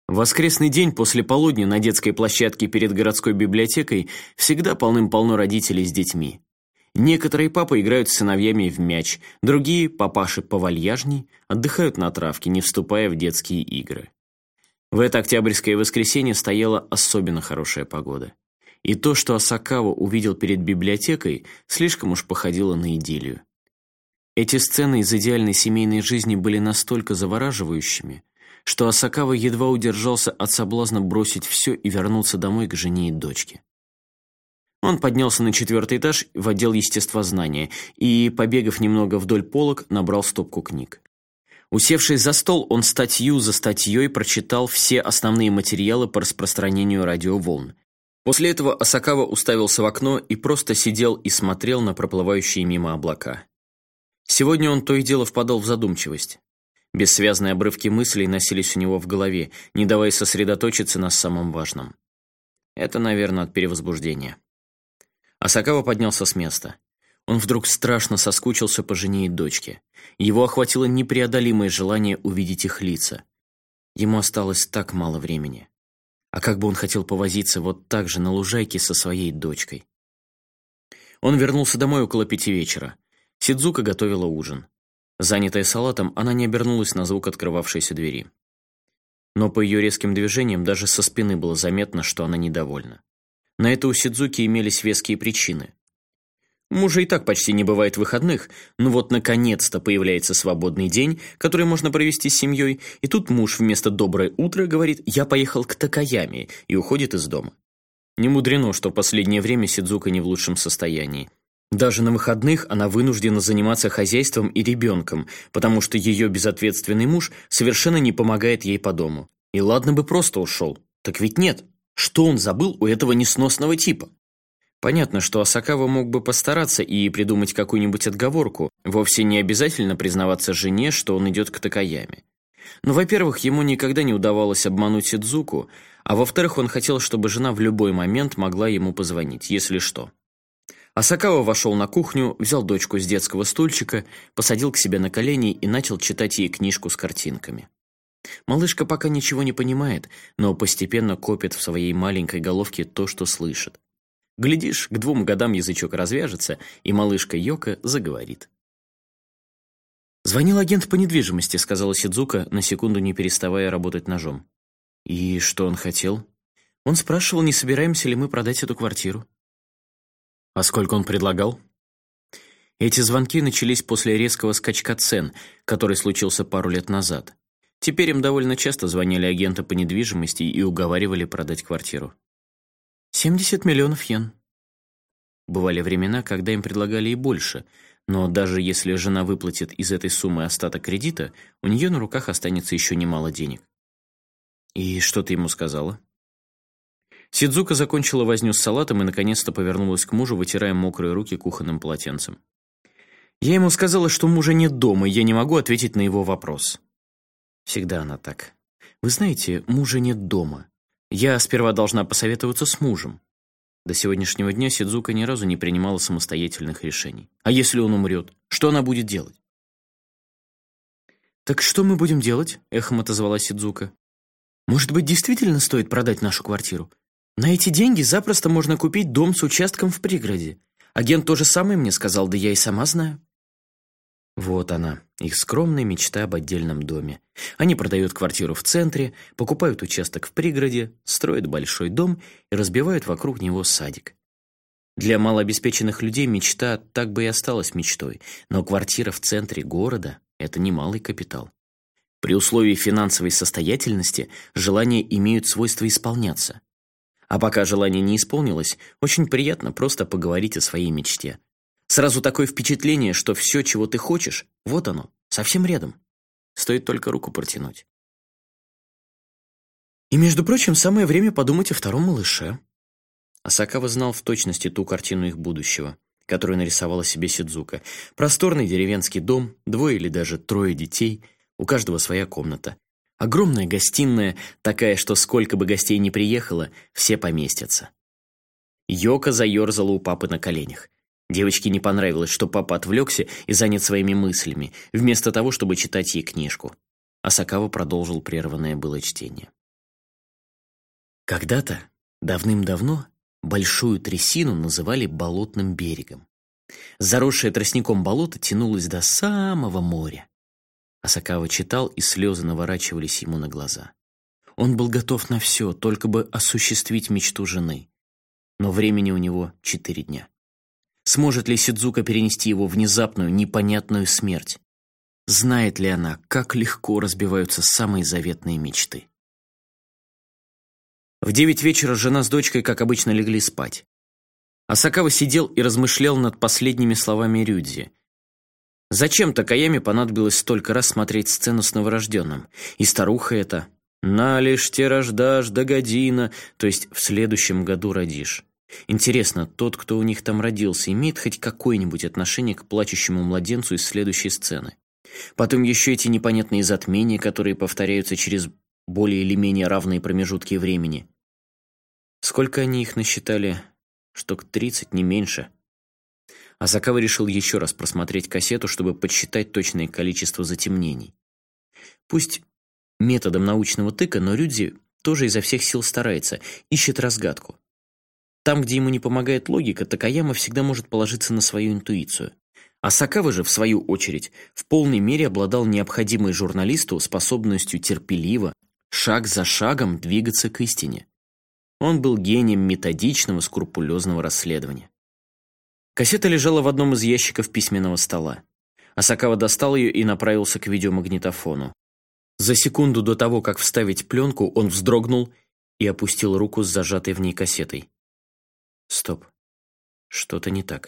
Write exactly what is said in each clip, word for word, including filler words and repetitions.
В воскресный день после полудня на детской площадке перед городской библиотекой всегда полным-полно родителей с детьми. Некоторые папы играют с сыновьями в мяч, другие, папаши повальяжней, отдыхают на травке, не вступая в детские игры. В это октябрьское воскресенье стояла особенно хорошая погода. И то, что Асакава увидел перед библиотекой, слишком уж походило на идиллию. Эти сцены из идеальной семейной жизни были настолько завораживающими, что Асакава едва удержался от соблазна бросить все и вернуться домой к жене и дочке. Он поднялся на четвертый этаж в отдел естествознания и, побегав немного вдоль полок, набрал стопку книг. Усевшись за стол, он статью за статьей прочитал все основные материалы по распространению радиоволн. После этого Асакава уставился в окно и просто сидел и смотрел на проплывающие мимо облака. Сегодня он то и дело впадал в задумчивость. Бессвязные обрывки мыслей носились у него в голове, не давая сосредоточиться на самом важном. Это, наверное, от перевозбуждения. Асакава поднялся с места. Он вдруг страшно соскучился по жене и дочке. Его охватило непреодолимое желание увидеть их лица. Ему осталось так мало времени. А как бы он хотел повозиться вот так же на лужайке со своей дочкой. Он вернулся домой около пяти вечера. Сидзука готовила ужин. Занятая салатом, она не обернулась на звук открывавшейся двери. Но по ее резким движениям даже со спины было заметно, что она недовольна. На это у Сидзуки имелись веские причины. У мужа и так почти не бывает выходных, но вот наконец-то появляется свободный день, который можно провести с семьей, и тут муж вместо «доброе утро» говорит «я поехал к Такаяме» и уходит из дома. Не мудрено, что в последнее время Сидзука не в лучшем состоянии. Даже на выходных она вынуждена заниматься хозяйством и ребенком, потому что ее безответственный муж совершенно не помогает ей по дому. И ладно бы просто ушел, так ведь нет. Что он забыл у этого несносного типа? Понятно, что Асакава мог бы постараться и придумать какую-нибудь отговорку, вовсе не обязательно признаваться жене, что он идет к Такаяме. Но, во-первых, ему никогда не удавалось обмануть Сидзуку, а во-вторых, он хотел, чтобы жена в любой момент могла ему позвонить, если что. Асакава вошел на кухню, взял дочку с детского стульчика, посадил к себе на колени и начал читать ей книжку с картинками. Малышка пока ничего не понимает, но постепенно копит в своей маленькой головке то, что слышит. Глядишь, к двум годам язычок развяжется, и малышка Йока заговорит. «Звонил агент по недвижимости», — сказала Сидзука, на секунду не переставая работать ножом. «И что он хотел?» «Он спрашивал, не собираемся ли мы продать эту квартиру». «А сколько он предлагал?» Эти звонки начались после резкого скачка цен, который случился пару лет назад. Теперь им довольно часто звонили агенты по недвижимости и уговаривали продать квартиру. семьдесят миллионов йен. Бывали времена, когда им предлагали и больше, но даже если жена выплатит из этой суммы остаток кредита, у нее на руках останется еще немало денег. «И что ты ему сказала?» Сидзука закончила возню с салатом и наконец-то повернулась к мужу, вытирая мокрые руки кухонным полотенцем. «Я ему сказала, что мужа нет дома, и я не могу ответить на его вопрос». Всегда она так. «Вы знаете, мужа нет дома. Я сперва должна посоветоваться с мужем». До сегодняшнего дня Сидзука ни разу не принимала самостоятельных решений. А если он умрет? Что она будет делать? «Так что мы будем делать?» — эхом отозвалась Сидзука. «Может быть, действительно стоит продать нашу квартиру? На эти деньги запросто можно купить дом с участком в пригороде. Агент то же самое мне сказал, да я и сама знаю». Вот она, их скромная мечта об отдельном доме. Они продают квартиру в центре, покупают участок в пригороде, строят большой дом и разбивают вокруг него садик. Для малообеспеченных людей мечта так бы и осталась мечтой, но квартира в центре города – это немалый капитал. При условии финансовой состоятельности желания имеют свойство исполняться. А пока желание не исполнилось, очень приятно просто поговорить о своей мечте. Сразу такое впечатление, что все, чего ты хочешь, вот оно, совсем рядом. Стоит только руку протянуть. И, между прочим, самое время подумать о втором малыше. Асакава знал в точности ту картину их будущего, которую нарисовала себе Сидзука. Просторный деревенский дом, двое или даже трое детей, у каждого своя комната. Огромная гостиная, такая, что сколько бы гостей ни приехало, все поместятся. Йока заерзала у папы на коленях. Девочке не понравилось, что папа отвлекся и занят своими мыслями, вместо того, чтобы читать ей книжку. Асакава продолжил прерванное было чтение. Когда-то, давным-давно, большую трясину называли болотным берегом. Заросшее тростником болото тянулось до самого моря. Асакава читал, и слезы наворачивались ему на глаза. Он был готов на все, только бы осуществить мечту жены. Но времени у него четыре дня. Сможет ли Сидзука перенести его внезапную, непонятную смерть? Знает ли она, как легко разбиваются самые заветные мечты? В девять вечера жена с дочкой, как обычно, легли спать. Асакава сидел и размышлял над последними словами Рюдзи. Зачем Такаяме понадобилось столько раз смотреть сцену с новорожденным? И старуха эта «На лишь те рождашь до година», то есть в следующем году родишь. Интересно, тот, кто у них там родился, имеет хоть какое-нибудь отношение к плачущему младенцу из следующей сцены? Потом еще эти непонятные затмения, которые повторяются через более или менее равные промежутки времени. Сколько они их насчитали? Штук тридцать, не меньше. Асакава решил еще раз просмотреть кассету, чтобы подсчитать точное количество затемнений. Пусть методом научного тыка, но Рюдзи тоже изо всех сил старается, ищет разгадку. Там, где ему не помогает логика, Такаяма всегда может положиться на свою интуицию. Асакава же, в свою очередь, в полной мере обладал необходимой журналисту способностью терпеливо, шаг за шагом двигаться к истине. Он был гением методичного, скрупулезного расследования. Кассета лежала в одном из ящиков письменного стола. Асакава достал ее и направился к видеомагнитофону. За секунду до того, как вставить пленку, он вздрогнул и опустил руку с зажатой в ней кассетой. Стоп. Что-то не так.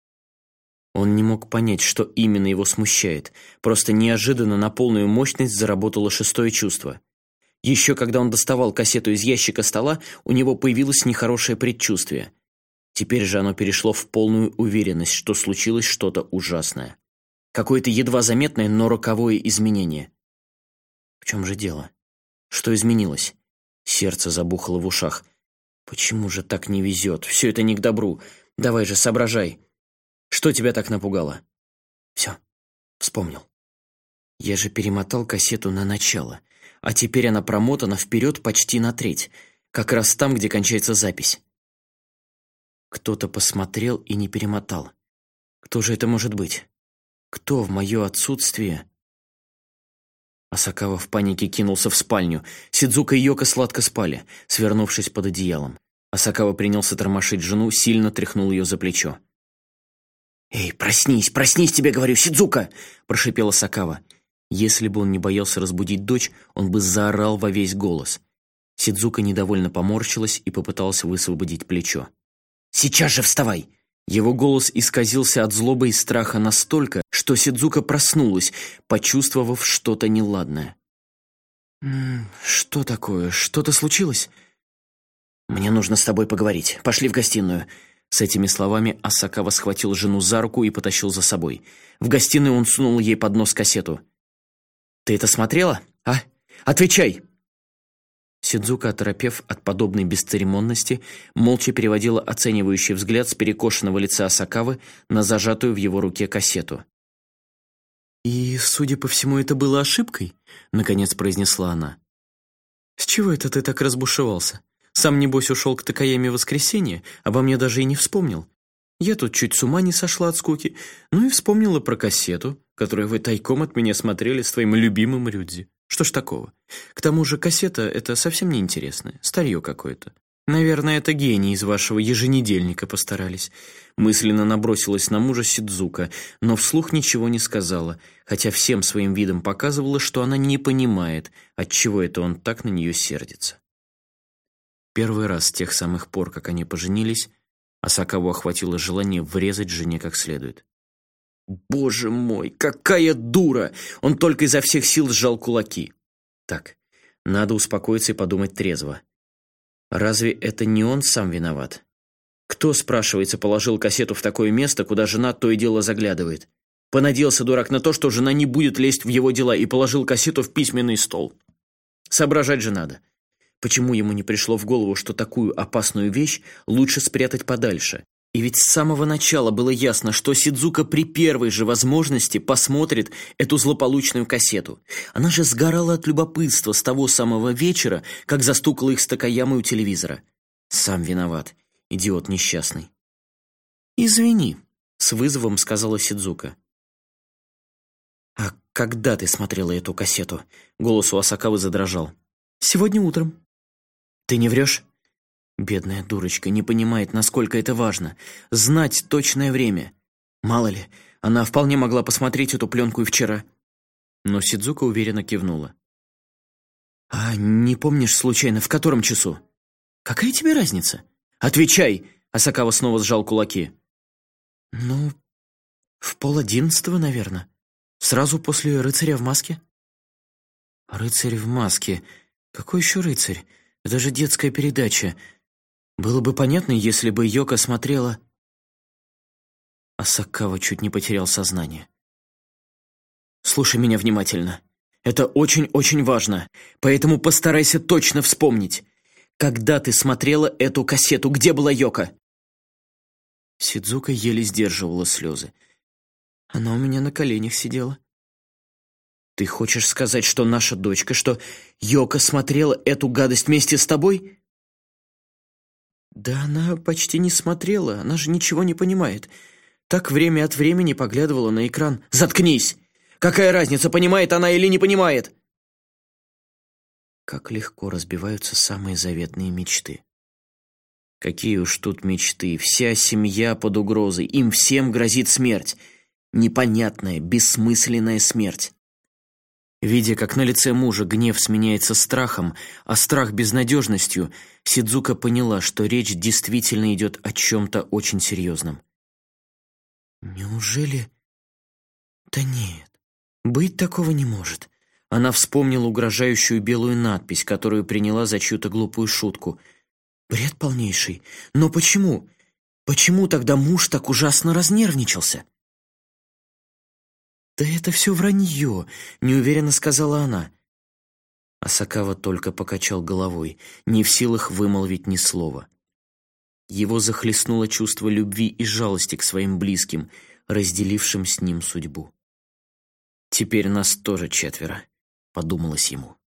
Он не мог понять, что именно его смущает. Просто неожиданно на полную мощность заработало шестое чувство. Еще когда он доставал кассету из ящика стола, у него появилось нехорошее предчувствие. Теперь же оно перешло в полную уверенность, что случилось что-то ужасное. Какое-то едва заметное, но роковое изменение. В чем же дело? Что изменилось? Сердце забухало в ушах. Почему же так не везет? Все это не к добру. Давай же, соображай. Что тебя так напугало? Все, вспомнил. Я же перемотал кассету на начало, а теперь она промотана вперед почти на треть, как раз там, где кончается запись. Кто-то посмотрел и не перемотал. Кто же это может быть? Кто в мое отсутствие? Асакава в панике кинулся в спальню. Сидзука и Йоко сладко спали, свернувшись под одеялом. Асакава принялся тормошить жену, сильно тряхнул ее за плечо. «Эй, проснись, проснись, тебе говорю, Сидзука!» – прошипел Асакава. Если бы он не боялся разбудить дочь, он бы заорал во весь голос. Сидзука недовольно поморщилась и попыталась высвободить плечо. «Сейчас же вставай!» Его голос исказился от злобы и страха настолько, что Сидзука проснулась, почувствовав что-то неладное. «М-м, что такое? Что-то случилось?» «Мне нужно с тобой поговорить. Пошли в гостиную». С этими словами Асакава схватил жену за руку и потащил за собой. В гостиную он сунул ей под нос кассету. «Ты это смотрела? А? Отвечай!» Сидзука, оторопев от подобной бесцеремонности, молча переводила оценивающий взгляд с перекошенного лица Асакавы на зажатую в его руке кассету. «И, судя по всему, это было ошибкой?» — наконец произнесла она. «С чего это ты так разбушевался? Сам, небось, ушел к Такаяме в воскресенье, обо мне даже и не вспомнил. Я тут чуть с ума не сошла от скуки, ну и вспомнила про кассету, которую вы тайком от меня смотрели с твоим любимым Рюдзи. Что ж такого? К тому же кассета — это совсем неинтересное, старье какое-то. Наверное, это гении из вашего еженедельника постарались». Мысленно набросилась на мужа Сидзука, но вслух ничего не сказала, хотя всем своим видом показывала, что она не понимает, отчего это он так на нее сердится. Первый раз с тех самых пор, как они поженились, Асакаву охватило желание врезать жене как следует. «Боже мой, какая дура!» Он только изо всех сил сжал кулаки. Так, надо успокоиться и подумать трезво. Разве это не он сам виноват? Кто, спрашивается, положил кассету в такое место, куда жена то и дело заглядывает? Понадеялся дурак на то, что жена не будет лезть в его дела, и положил кассету в письменный стол. Соображать же надо. Почему ему не пришло в голову, что такую опасную вещь лучше спрятать подальше? И ведь с самого начала было ясно, что Сидзука при первой же возможности посмотрит эту злополучную кассету. Она же сгорала от любопытства с того самого вечера, как застукала их с Такаямой у телевизора. Сам виноват, идиот несчастный. «Извини», — с вызовом сказала Сидзука. «А когда ты смотрела эту кассету?» Голос у Асакавы задрожал. «Сегодня утром». «Ты не врешь?» Бедная дурочка не понимает, насколько это важно. Знать точное время. Мало ли, она вполне могла посмотреть эту пленку и вчера. Но Сидзука уверенно кивнула. «А не помнишь, случайно, в котором часу?» «Какая тебе разница?» «Отвечай!» Асакава снова сжал кулаки. «Ну, в пол одиннадцатого, наверное. Сразу после «Рыцаря в маске». «Рыцарь в маске? Какой еще рыцарь? Это же детская передача. Было бы понятно, если бы Йоко смотрела...» Асакава чуть не потерял сознание. «Слушай меня внимательно. Это очень-очень важно, поэтому постарайся точно вспомнить. Когда ты смотрела эту кассету, где была Йоко?» Сидзука еле сдерживала слезы. «Она у меня на коленях сидела». «Ты хочешь сказать, что наша дочка, что Йоко смотрела эту гадость вместе с тобой?» «Да она почти не смотрела, она же ничего не понимает. Так время от времени поглядывала на экран». «Заткнись! Какая разница, понимает она или не понимает?» Как легко разбиваются самые заветные мечты. Какие уж тут мечты, вся семья под угрозой, им всем грозит смерть. Непонятная, бессмысленная смерть. Видя, как на лице мужа гнев сменяется страхом, а страх безнадежностью, Сидзука поняла, что речь действительно идет о чем-то очень серьезном. «Неужели...» «Да нет, быть такого не может». Она вспомнила угрожающую белую надпись, которую приняла за чью-то глупую шутку. Бред полнейший. Но почему? Почему тогда муж так ужасно разнервничался? «Да это все вранье», — неуверенно сказала она. Асакава только покачал головой, не в силах вымолвить ни слова. Его захлестнуло чувство любви и жалости к своим близким, разделившим с ним судьбу. «Теперь нас тоже четверо», — подумалось ему.